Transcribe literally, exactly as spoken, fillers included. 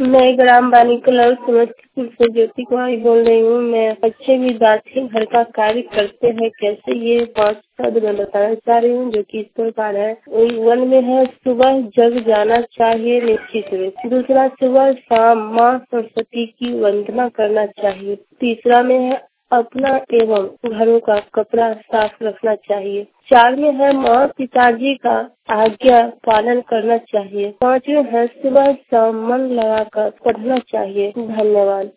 मैं ग्राम बानीकलौल समस्तीपुर से ज्योति कुमारी बोल रही हूँ। मैं अच्छे विद्यार्थी घर का कार्य करते हैं कैसे, ये पाँच शब्द मैं बताना चाह रही हूँ जो कि इस प्रकार है। वन में है, सुबह जग जाना चाहिए निश्चित रूप। दूसरा, सुबह शाम माँ सरस्वती की वंदना करना चाहिए। तीसरा में है, अपना एवं घरों का कपड़ा साफ रखना चाहिए। चार में है, माँ पिताजी का आज्ञा पालन करना चाहिए। पांचवें है, सुबह शाम मन लगाकर पढ़ना चाहिए। धन्यवाद।